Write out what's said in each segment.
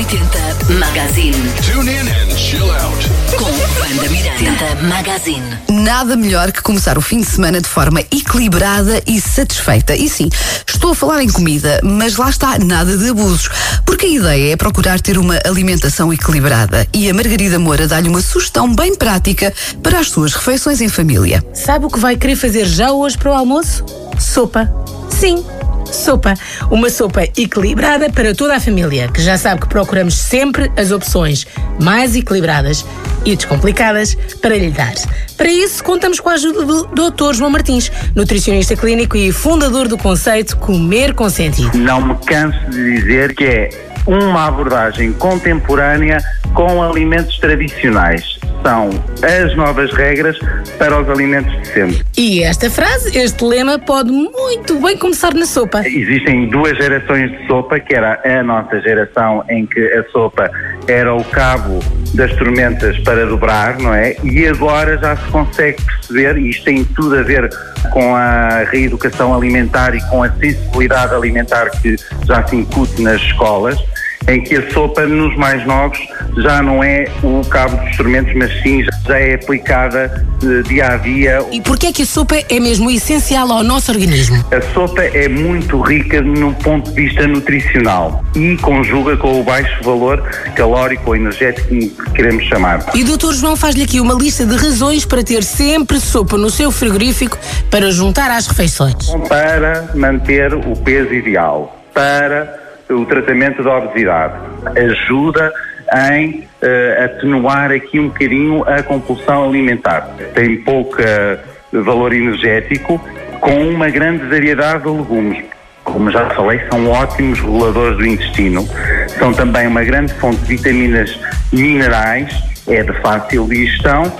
M80 Magazine. Tune in and chill out. Com Wanda Miranda. M80 Magazine. Nada melhor que começar o fim de semana de forma equilibrada e satisfeita. E sim, estou a falar em comida, mas lá está, nada de abusos. Porque a ideia é procurar ter uma alimentação equilibrada. E a Margarida Moura dá-lhe uma sugestão bem prática para as suas refeições em família. Sabe o que vai querer fazer já hoje para o almoço? Sopa. Sim, sopa. Uma sopa equilibrada para toda a família, que já sabe que procuramos sempre as opções mais equilibradas e descomplicadas para lhe dar. Para isso, contamos com a ajuda do Dr. João Martins, nutricionista clínico e fundador do conceito Comer com Sentido. Não me canso de dizer que é uma abordagem contemporânea com alimentos tradicionais. São as novas regras para os alimentos de sempre. E esta frase, este lema, pode muito bem começar na sopa. Existem duas gerações de sopa, que era a nossa geração, em que a sopa era o cabo das tormentas para dobrar, não é? E agora já se consegue perceber, e isto tem tudo a ver com a reeducação alimentar e com a sensibilidade alimentar que já se incute nas escolas, em que a sopa nos mais novos já não é o cabo dos tormentos, mas sim já é aplicada dia a dia. E porquê é que a sopa é mesmo essencial ao nosso organismo? A sopa é muito rica no ponto de vista nutricional e conjuga com o baixo valor calórico ou energético que queremos chamar. E o Dr. João faz-lhe aqui uma lista de razões para ter sempre sopa no seu frigorífico para juntar às refeições. Para manter o peso ideal, para o tratamento da obesidade, ajuda em atenuar aqui um bocadinho a compulsão alimentar. Tem pouco valor energético, com uma grande variedade de legumes. Como já falei, são ótimos reguladores do intestino, são também uma grande fonte de vitaminas e minerais, é de fácil digestão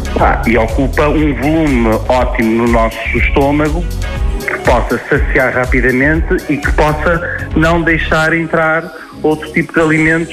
e ocupa um volume ótimo no nosso estômago, que possa saciar rapidamente e que possa não deixar entrar outro tipo de alimentos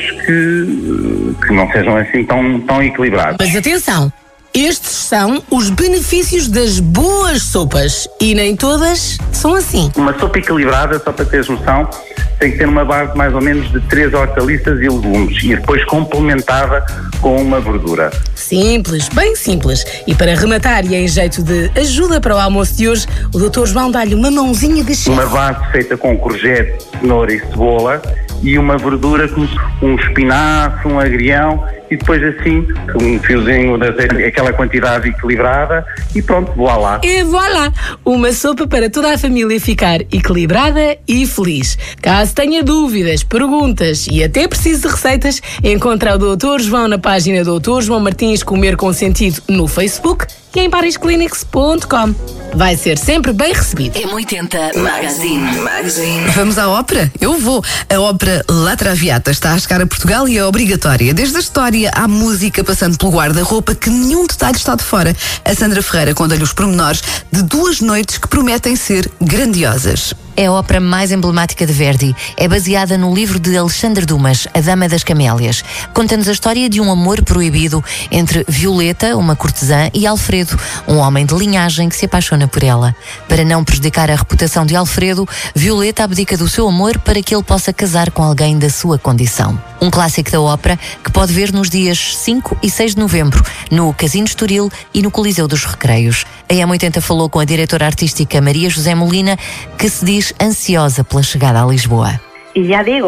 que não sejam assim tão equilibrados. Mas atenção, estes são os benefícios das boas sopas e nem todas são assim. Uma sopa equilibrada, só para teres noção, tem que ter uma base mais ou menos de 3 hortaliças e legumes e depois complementada com uma verdura. Simples, bem simples. E para rematar e em jeito de ajuda para o almoço de hoje, o Dr. João dá-lhe uma mãozinha de chefe. Uma base feita com courgette, cenoura e cebola e uma verdura como um espinafre, um agrião e depois assim um fiozinho de azeite, aquela quantidade equilibrada e pronto, voilá. E voilá! Uma sopa para toda a família ficar equilibrada e feliz. Caso tenha dúvidas, perguntas e até precise de receitas, encontra o Dr. João na página do Dr. João Martins Comer com Sentido no Facebook e em parisclinics.com. Vai ser sempre bem recebido. M80 Magazine. Vamos à ópera? Eu vou. A ópera La Traviata está a chegar a Portugal e é obrigatória. Desde a história à música, passando pelo guarda-roupa, que nenhum detalhe está de fora. A Sandra Ferreira conta-lhe os pormenores de 2 noites que prometem ser grandiosas. É a ópera mais emblemática de Verdi. É baseada no livro de Alexandre Dumas, A Dama das Camélias. Conta-nos a história de um amor proibido entre Violeta, uma cortesã, e Alfredo, um homem de linhagem que se apaixona por ela. Para não prejudicar a reputação de Alfredo, Violeta abdica do seu amor para que ele possa casar com alguém da sua condição. Um clássico da ópera que pode ver nos dias 5 e 6 de novembro, no Casino Estoril e no Coliseu dos Recreios. A M80 falou com a diretora artística Maria José Molina, que se diz ansiosa pela chegada a Lisboa. Y ya digo,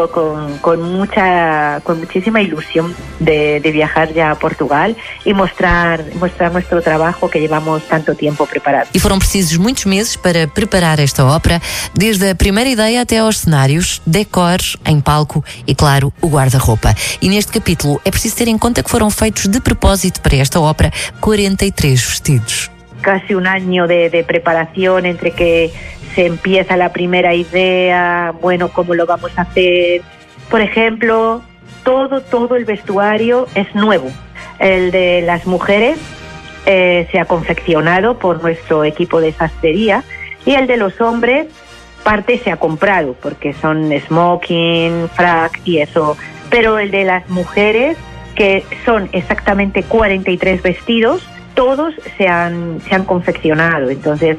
con muchísima ilusión de viajar ya a Portugal y mostrar nuestro trabajo que llevamos tanto tiempo preparado. E foram precisos muitos meses para preparar esta ópera, desde a primeira ideia até aos cenários, decors em palco e, claro, o guarda-roupa. E neste capítulo é preciso ter em conta que foram feitos de propósito para esta ópera 43 vestidos. Casi un año de preparación entre que se empieza la primera idea, bueno, cómo lo vamos a hacer. Por ejemplo, todo el vestuario es nuevo. El de las mujeres se ha confeccionado por nuestro equipo de sastrería y el de los hombres parte se ha comprado porque son smoking, frac y eso. Pero el de las mujeres, que son exactamente 43 vestidos, todos se han confeccionado. Entonces,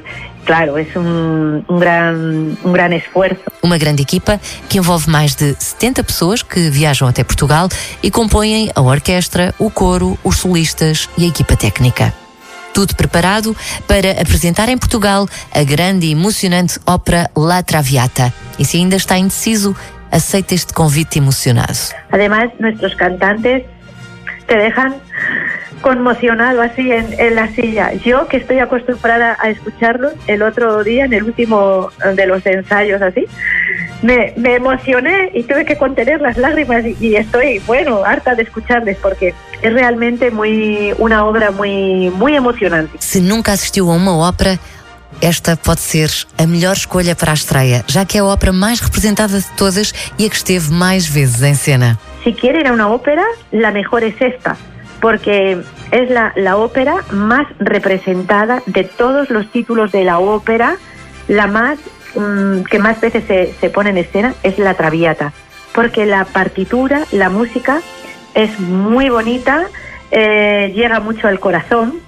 claro, es un gran esfuerzo. Uma grande equipa que envolve mais de 70 pessoas que viajam até Portugal e compõem a orquestra, o coro, os solistas e a equipa técnica. Tudo preparado para apresentar em Portugal a grande e emocionante ópera La Traviata. E se ainda está indeciso, aceita este convite emocionado. Además, nuestros cantantes te dejan conmocionado así en la silla. Yo, que estoy acostumbrada a escucharlos, el otro día, en el último de los ensayos así, me emocioné y tuve que contener las lágrimas y estoy, harta de escucharles porque es realmente una obra muy emocionante. Se nunca assistiu a uma ópera, esta pode ser a melhor escolha para a estreia, já que é a ópera mais representada de todas e a que esteve mais vezes em cena. Si quiere ir a una ópera, la mejor es esta, porque es la ópera más representada de todos los títulos de la ópera, la más que más veces se pone en escena es La Traviata, porque la partitura, la música es muy bonita, llega mucho al corazón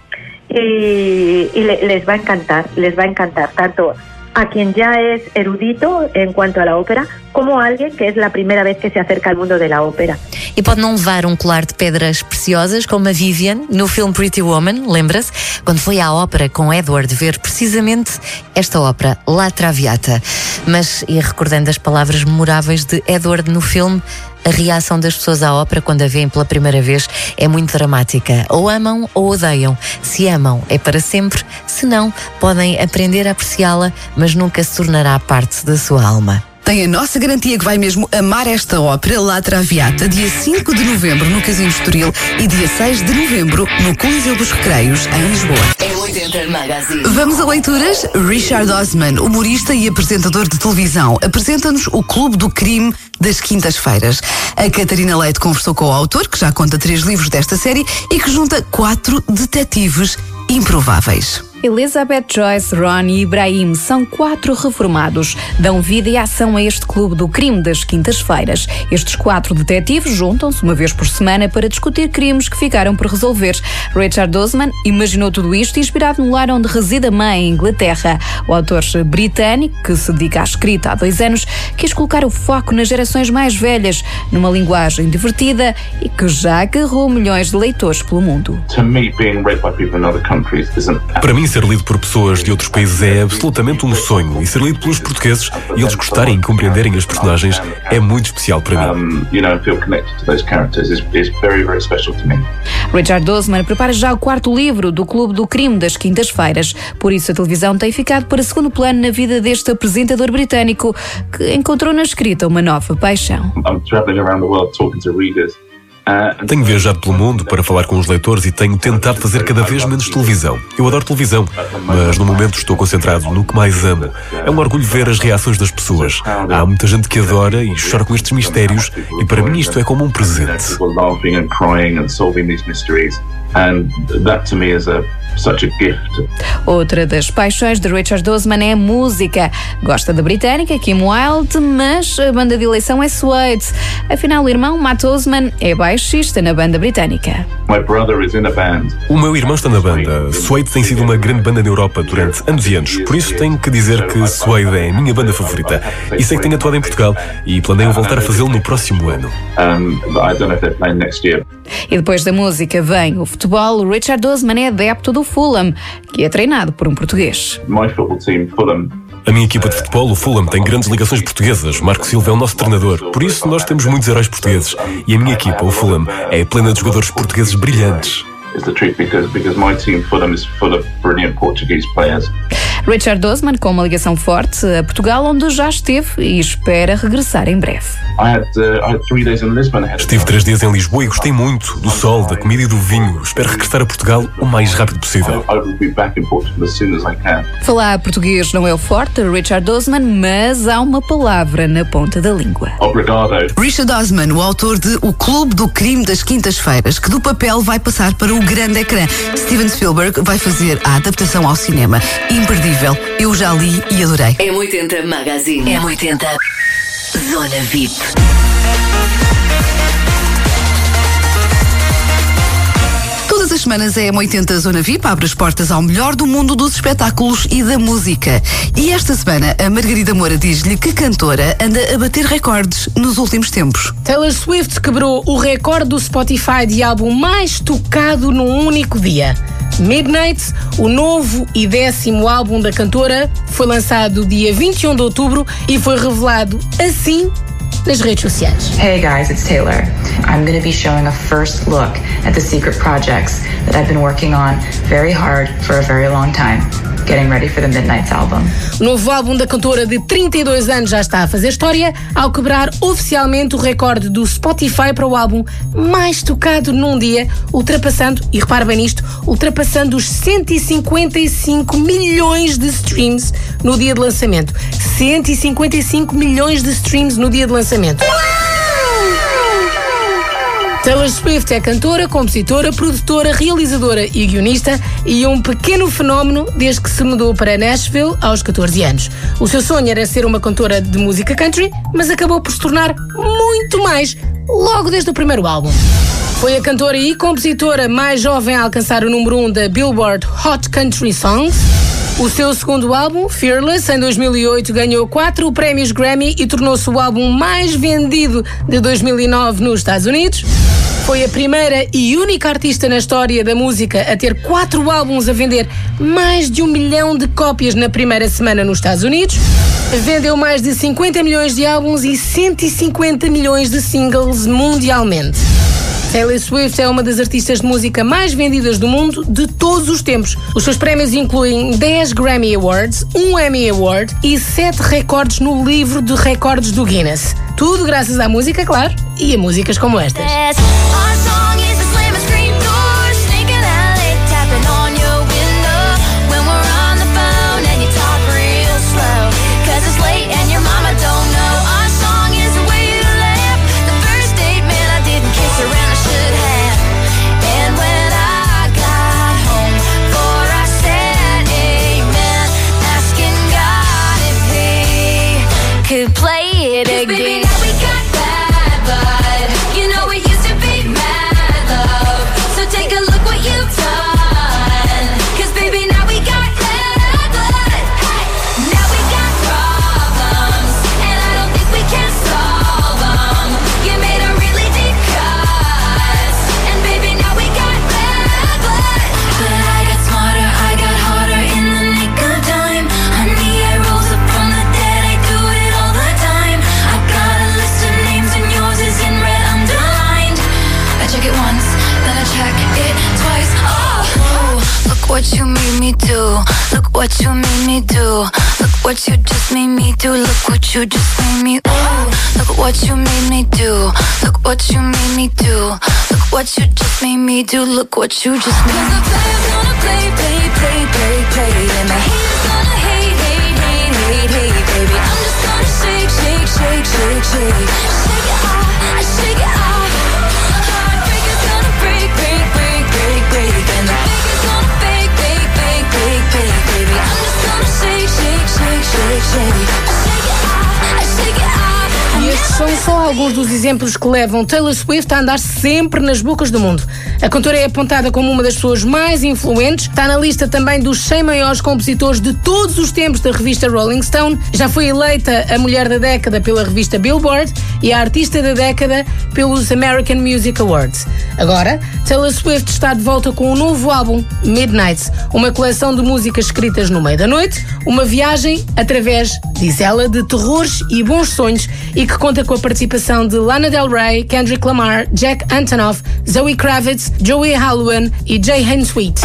y les va a encantar tanto a quien ya es erudito en cuanto a la ópera, como a alguien que es la primera vez que se acerca al mundo de la ópera. E pode não levar um colar de pedras preciosas como a Vivian no filme Pretty Woman, lembra-se? Quando foi à ópera com Edward ver precisamente esta ópera, La Traviata. Mas, e recordando as palavras memoráveis de Edward no filme, a reação das pessoas à ópera quando a veem pela primeira vez é muito dramática. Ou amam ou odeiam. Se amam, é para sempre. Se não, podem aprender a apreciá-la, mas nunca se tornará parte da sua alma. Tem a nossa garantia que vai mesmo amar esta ópera, La Traviata, dia 5 de novembro no Casino Estoril e dia 6 de novembro no Coliseu dos Recreios, em Lisboa. É 80 Magazine. Vamos a leituras? Richard Osman, humorista e apresentador de televisão, apresenta-nos o Clube do Crime das quintas-feiras. A Catarina Leite conversou com o autor, que já conta 3 livros desta série e que junta 4 detetives improváveis. Elizabeth, Joyce, Ron e Ibrahim são 4 reformados. Dão vida e ação a este clube do crime das quintas-feiras. Estes 4 detetives juntam-se uma vez por semana para discutir crimes que ficaram por resolver. Richard Osman imaginou tudo isto inspirado no lar onde reside a mãe, em Inglaterra. O autor britânico, que se dedica à escrita há 2 anos, quis colocar o foco nas gerações mais velhas, numa linguagem divertida e que já agarrou milhões de leitores pelo mundo. Para mim, ser lido por pessoas de outros países é absolutamente um sonho, e ser lido pelos portugueses e eles gostarem e compreenderem as personagens é muito especial para mim. Richard Osman prepara já o 4º livro do Clube do Crime das quintas-feiras. Por isso a televisão tem ficado para segundo plano na vida deste apresentador britânico que encontrou na escrita uma nova paixão. Tenho viajado pelo mundo para falar com os leitores e tenho tentado fazer cada vez menos televisão. Eu adoro televisão, mas no momento estou concentrado no que mais amo. É um orgulho ver as reações das pessoas. Há muita gente que adora e chora com estes mistérios e para mim isto é como um presente. Outra das paixões de Richard Osman é a música. Gosta da britânica Kim Wilde, mas a banda de eleição é Suede. Afinal, o irmão Matt Osman é baixista na banda britânica. O meu irmão está na banda. Suede tem sido uma grande banda na Europa durante anos e anos. Por isso tenho que dizer que Suede é a minha banda favorita. E sei que tenho atuado em Portugal e planeio voltar a fazê-lo no próximo ano. E depois da música vem o futebol. Richard Osman é adepto do Fulham, que é treinado por um português. A minha equipa de futebol, o Fulham, tem grandes ligações portuguesas. Marco Silva é o nosso treinador. Por isso, nós temos muitos heróis portugueses. E a minha equipa, o Fulham, é plena de jogadores portugueses brilhantes. Richard Osman com uma ligação forte a Portugal, onde já esteve e espera regressar em breve. Estive 3 dias em Lisboa e gostei muito do sol, da comida e do vinho. Espero regressar a Portugal o mais rápido possível. Falar português não é o forte de Richard Osman, mas há uma palavra na ponta da língua. Richard Osman, o autor de O Clube do Crime das Quintas-Feiras, que do papel vai passar para o grande ecrã. Steven Spielberg vai fazer a adaptação ao cinema. Imperdível. Eu já li e adorei. M80 Magazine. M80 Zona VIP. Todas Todas as semanas a M80 Zona VIP abre as portas ao melhor do mundo dos espetáculos e da música. E esta semana a Margarida Moura diz-lhe que cantora anda a bater recordes nos últimos tempos. Taylor Swift quebrou o recorde do Spotify de álbum mais tocado num único dia. Midnight, o novo e 10º álbum da cantora, foi lançado dia 21 de outubro e foi revelado assim nas redes sociais. Hey guys, it's Taylor. I'm going to be showing a first look at the secret projects that I've been working on very hard for a very long time. Getting ready for the Midnight album. O novo álbum da cantora de 32 anos já está a fazer história ao quebrar oficialmente o recorde do Spotify para o álbum mais tocado num dia, ultrapassando, e repara bem nisto, ultrapassando os 155 milhões de streams no dia de lançamento. 155 milhões de streams no dia de lançamento. Taylor Swift é cantora, compositora, produtora, realizadora e guionista e um pequeno fenómeno desde que se mudou para Nashville aos 14 anos. O seu sonho era ser uma cantora de música country, mas acabou por se tornar muito mais logo desde o primeiro álbum. Foi a cantora e compositora mais jovem a alcançar o número 1 da Billboard Hot Country Songs. O seu segundo álbum, Fearless, em 2008, ganhou 4 prémios Grammy e tornou-se o álbum mais vendido de 2009 nos Estados Unidos. Foi a primeira e única artista na história da música a ter 4 álbuns a vender mais de 1 milhão de cópias na primeira semana nos Estados Unidos. Vendeu mais de 50 milhões de álbuns e 150 milhões de singles mundialmente. Taylor Swift é uma das artistas de música mais vendidas do mundo de todos os tempos. Os seus prémios incluem 10 Grammy Awards, 1 Emmy Award e 7 recordes no livro de recordes do Guinness. Tudo graças à música, claro, e a músicas como estas. Play it again. Baby, now we got bad blood. You know it used to be mad love. So take a look what you've done. 'Cause baby, now we got bad blood. Hey, now we got problems, and I don't think we can solve them. You made a really deep cut, and baby, now we got bad blood. But I got smarter, I got harder in the nick of time. Honey, I rose up from the dead, I do it all the time. I got a list of names and yours is in red underlined. I check it once, then I check it twice. Oh, look what you made me do. Look what you made me do. Look what you just made me do. Look what you just made me. Ooh, look what you made me do. Look what you made me do. Look what you just made me do. Look what you just made me do. 'Cause the player's gonna play, play, play, play, play, and the haters gonna hate, hate, hate, hate, hate, baby. I'm just gonna shake, shake, shake, shake, shake. Shake it off, I shake it off. Heartbreaker's gonna break, break, break, break, break, and the faker's gonna fake, fake, fake, fake, fake, baby. I'm just gonna shake, shake, shake, shake, shake. I shake it off, I shake it off. E estes são só alguns dos exemplos que levam Taylor Swift a andar sempre nas bocas do mundo. A cantora é apontada como uma das pessoas mais influentes, está na lista também dos 100 maiores compositores de todos os tempos da revista Rolling Stone, já foi eleita a Mulher da Década pela revista Billboard e a Artista da Década pelos American Music Awards. Agora, Taylor Swift está de volta com um novo álbum, Midnight, uma coleção de músicas escritas no meio da noite, uma viagem através, diz ela, de terrores e bons sonhos e que conta com a participação de Lana Del Rey, Kendrick Lamar, Jack Antonoff, Zoe Kravitz, Joey Alwyn e Jay Hensweet.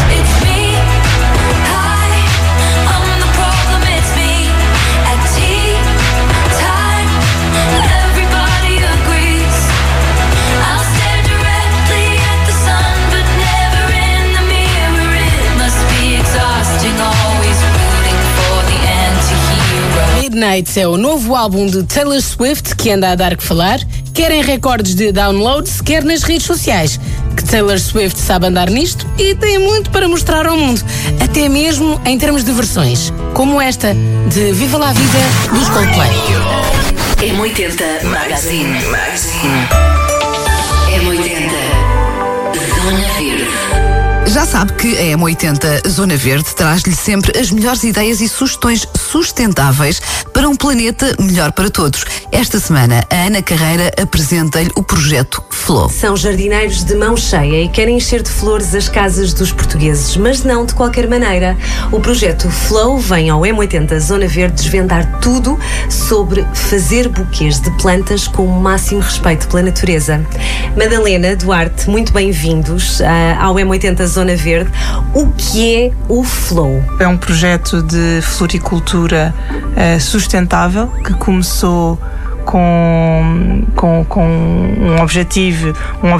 Midnight é o novo álbum de Taylor Swift que anda a dar que falar, quer em recordes de downloads, quer nas redes sociais. Que Taylor Swift sabe andar nisto e tem muito para mostrar ao mundo, até mesmo em termos de versões, como esta de Viva la Vida dos Coldplay. M80 Magazine. M80 Zona Verde. sabe que a M80 Zona Verde traz-lhe sempre as melhores ideias e sugestões sustentáveis para um planeta melhor para todos. Esta semana, a Ana Carreira apresenta-lhe o projeto Flow. São jardineiros de mão cheia e querem encher de flores as casas dos portugueses, mas não de qualquer maneira. O projeto Flow vem ao M80 Zona Verde desvendar tudo sobre fazer buquês de plantas com o máximo respeito pela natureza. Madalena, Duarte, muito bem-vindos ao M80 Zona Verde. O que é o Flow? É um projeto de floricultura sustentável que começou com um objetivo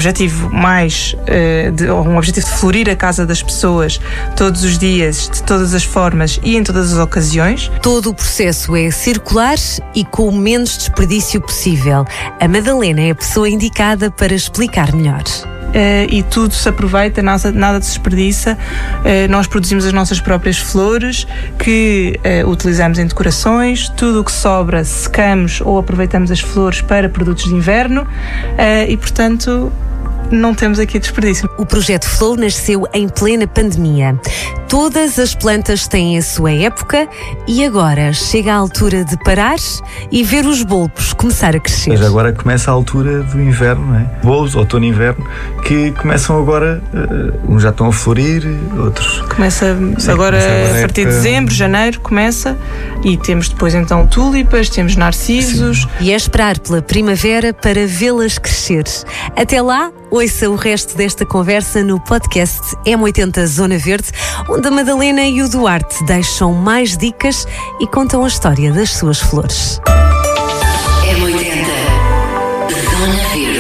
de florir a casa das pessoas todos os dias, de todas as formas e em todas as ocasiões. Todo o processo é circular e com o menos desperdício possível. A Madalena é a pessoa indicada para explicar melhor. E tudo se aproveita, nada se desperdiça. Nós produzimos as nossas próprias flores que utilizamos em decorações. Tudo o que sobra secamos ou aproveitamos as flores para produtos de inverno e, portanto, não temos aqui desperdício. O projeto Flow nasceu em plena pandemia. Todas as plantas têm a sua época e agora chega a altura de parar e ver os bulbos começar a crescer. Mas agora começa a altura do inverno, não é? Bulbos, outono e inverno, que começam agora, uns já estão a florir, outros... Começa agora a partir de dezembro, janeiro, começa, e temos depois então tulipas, temos narcisos. Sim. E é esperar pela primavera para vê-las crescer. Até lá, ouça o resto desta conversa no podcast M80 Zona Verde, onde a Madalena e o Duarte deixam mais dicas e contam a história das suas flores. M80 Zona Verde.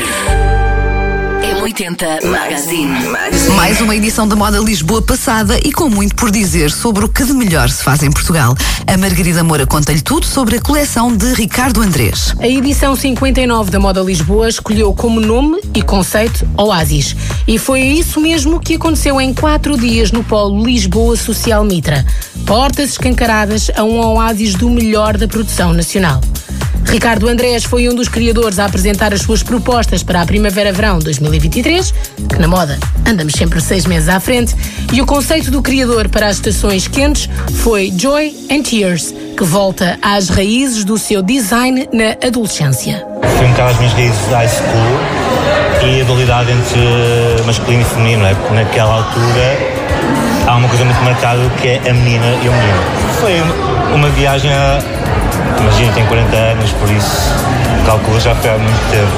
M80 Magazine. Mais uma edição da Moda Lisboa passada e com muito por dizer sobre o que de melhor se faz em Portugal. A Margarida Moura conta-lhe tudo sobre a coleção de Ricardo Andrés. A edição 59 da Moda Lisboa escolheu como nome e conceito Oásis. E foi isso mesmo que aconteceu em 4 dias no Polo Lisboa Social Mitra. Portas escancaradas a um oásis do melhor da produção nacional. Ricardo Andrés foi um dos criadores a apresentar as suas propostas para a Primavera-Verão 2023, que na moda andamos sempre 6 meses à frente, e o conceito do criador para as estações quentes foi Joy and Tears, que volta às raízes do seu design na adolescência. Foi um bocado as minhas raízes de high school e a dualidade entre masculino e feminino, não é? Porque naquela altura há uma coisa muito marcada que é a menina e o menino. Foi uma viagem a... Imagina, tenho 40 anos, por isso calculo já foi há muito tempo.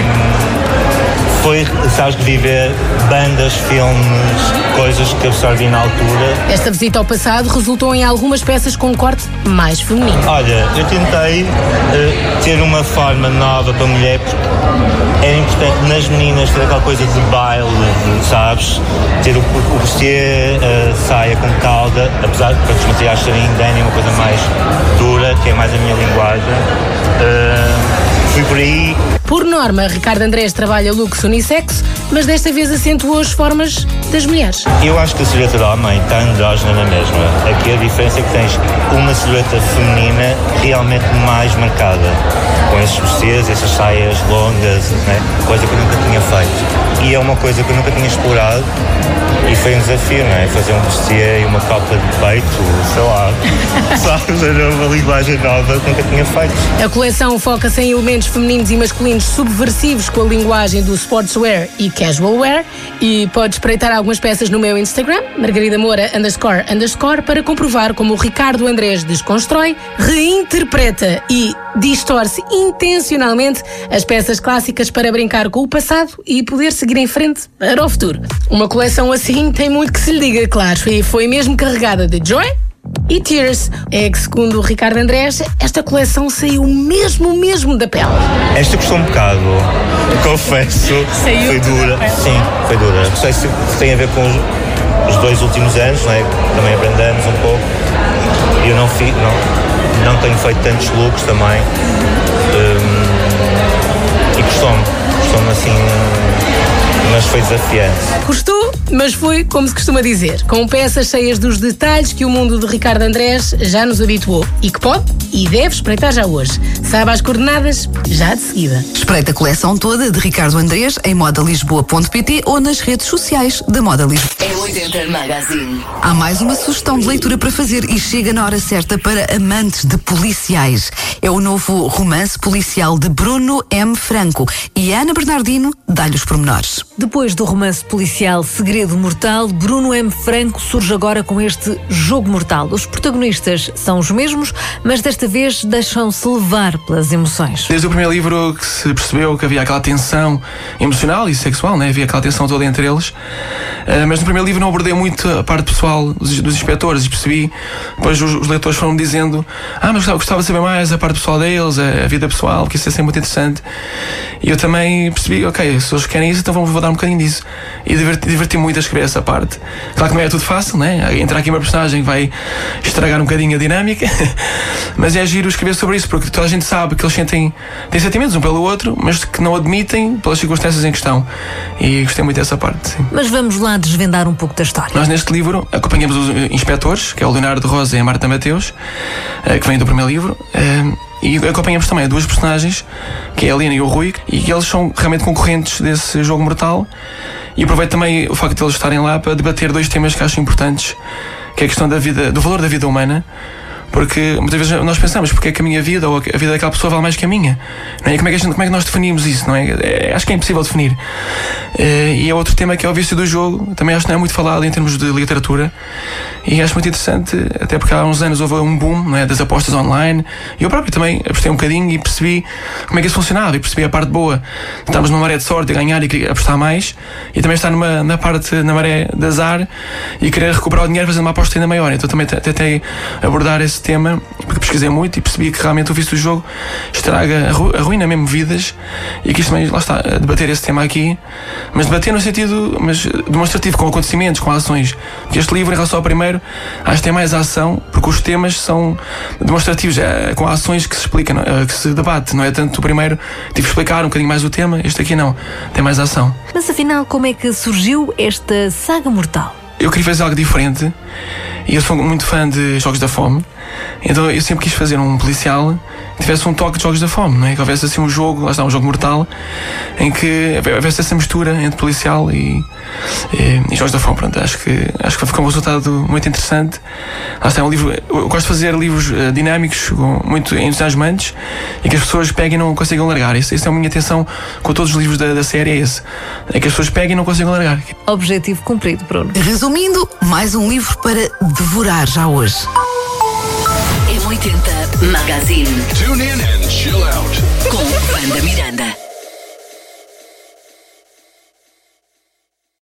E foi, sabes, viver bandas, filmes, coisas que absorvi na altura. Esta visita ao passado resultou em algumas peças com um corte mais feminino. Olha, eu tentei ter uma forma nova para a mulher, porque era importante nas meninas ter aquela coisa de baile, sabes? Ter o bustier, a saia com cauda, apesar de os materiais serem indénia, uma coisa mais dura, que é mais a minha linguagem. Fui por aí. Por norma, Ricardo Andrés trabalha looks unissex, mas desta vez acentuou as formas das mulheres. Eu acho que a silhueta do homem está andrógena na mesma. Aqui a diferença é que tens uma silhueta feminina realmente mais marcada, com esses vestidos, essas saias longas, né? Coisa que eu nunca tinha feito. E é uma coisa que eu nunca tinha explorado e foi um desafio, não é? Fazer um vestido e uma copa de peito, sei lá. Sabes? Era uma linguagem nova que nunca tinha feito. A coleção foca-se em elementos femininos e masculinos subversivos com a linguagem do sportswear e casual wear, e pode espreitar algumas peças no meu Instagram, Margarida Moura __, para comprovar como o Ricardo Andrés desconstrói, reinterpreta e distorce intencionalmente as peças clássicas para brincar com o passado e poder seguir em frente para o futuro. Uma coleção assim tem muito que se lhe diga, claro, e foi mesmo carregada de joy e tears. É que, segundo o Ricardo Andrés, esta coleção saiu mesmo da pele. Esta custou um bocado, confesso. Saiu foi dura. Sim, foi dura. Não sei se tem a ver com os 2 últimos anos, não é? Também abrandamos um pouco. Eu não tenho feito tantos looks também. E custou-me assim, mas foi desafiante. Custou? Não, mas foi, como se costuma dizer, com peças cheias dos detalhes que o mundo de Ricardo Andrés já nos habituou e que pode e deve espreitar já hoje. Saiba as coordenadas já de seguida. Espreita a coleção toda de Ricardo Andrés em modalisboa.pt ou nas redes sociais da Moda Lisboa. M80 Magazine. Há mais uma sugestão de leitura para fazer e chega na hora certa para amantes de policiais. É o novo romance policial de Bruno M. Franco e Ana Bernardino dá-lhe os pormenores. Depois do romance policial Segredo Mortal, Bruno M. Franco surge agora com este Jogo Mortal. Os protagonistas são os mesmos, mas desta vez deixam-se levar pelas emoções. Desde o primeiro livro que se percebeu que havia aquela tensão emocional e sexual, né? Havia aquela tensão toda entre eles, mas no primeiro livro não abordei muito a parte pessoal dos inspectores e percebi, depois os leitores foram-me dizendo mas gostava de saber mais a parte pessoal deles, a vida pessoal, que isso é sempre muito interessante. E eu também percebi, ok, se eles querem isso, então vou dar um bocadinho disso. E diverti-me muito a escrever essa parte. Claro que não é tudo fácil, né? Entrar aqui uma personagem vai estragar um bocadinho a dinâmica, mas é giro escrever sobre isso, porque toda a gente sabe que eles têm sentimentos um pelo outro, mas que não admitem pelas circunstâncias em questão. E gostei muito dessa parte, sim. Mas vamos lá desvendar um pouco da história. Nós neste livro acompanhamos os inspectores, que é o Leonardo Rosa e a Marta Mateus, que vêm do primeiro livro, e acompanhamos também duas personagens, que é a Helena e o Rui, e que eles são realmente concorrentes desse jogo mortal. E aproveito também o facto de eles estarem lá para debater dois temas que acho importantes, que é a questão do valor da vida humana. Porque muitas vezes nós pensamos, porque é que a minha vida ou a vida daquela pessoa vale mais que a minha, não é? Como é que nós definimos isso, não é? Acho que é impossível definir. E é outro tema que é o vício do jogo, também acho que não é muito falado em termos de literatura, e acho muito interessante, até porque há uns anos houve um boom, não é, das apostas online, e eu próprio também apostei um bocadinho e percebi como é que isso funcionava, e percebi a parte boa de estarmos numa maré de sorte, a ganhar e querer apostar mais, e também estar na maré de azar e querer recuperar o dinheiro fazendo uma aposta ainda maior. Então também tentei abordar esse tema, porque pesquisei muito e percebi que realmente o vício do jogo estraga, arruína mesmo vidas, e que isto também, lá está, a debater esse tema aqui, mas debater no sentido demonstrativo, com acontecimentos, com ações. Porque este livro, em relação ao primeiro, acho que tem mais ação, porque os temas são demonstrativos, com ações que se explicam, que se debate, não é tanto o primeiro, tive que explicar um bocadinho mais o tema, este aqui não, tem mais ação. Mas afinal, como é que surgiu esta saga mortal? Eu queria fazer algo diferente, e eu sou muito fã de Jogos da Fome, então eu sempre quis fazer um policial que tivesse um toque de Jogos da Fome, não é? Que houvesse assim um jogo, lá está, um jogo mortal, em que houvesse essa mistura entre policial e Jogos da Fome. Pronto, acho que ficou um resultado muito interessante. Lá está, é um livro, eu gosto de fazer livros dinâmicos, muito entusiasmantes, e que as pessoas peguem e não consigam largar. Essa é a minha intenção com todos os livros da série, é que as pessoas peguem e não consigam largar. Objetivo cumprido, Bruno. Resumindo, mais um livro para devorar já hoje. M80 Magazine. Tune in and chill out. Com Wanda Miranda.